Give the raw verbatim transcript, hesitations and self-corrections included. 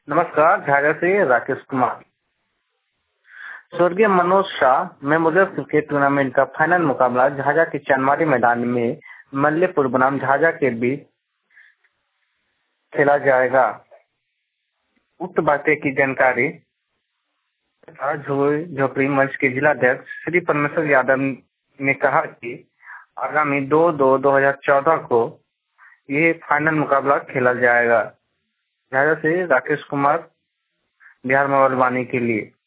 नमस्कार, झाझा से राकेश कुमार। स्वर्गीय Manoj Shah memorial cricket tournament का फाइनल मुकाबला झाझा के चनमारी मैदान में मल्लेपुर बनाम झाझा के बीच खेला जाएगा। उक्त बातें की जानकारी झोपड़ी मंच के जिलाध्यक्ष श्री परमेश्वर यादव ने कहा कि आगामी दो दो दो हजार चौदह को ये फाइनल मुकाबला खेला जाएगा। झाझा से राकेश कुमार, बिहार मोबाइल वाणी के लिए।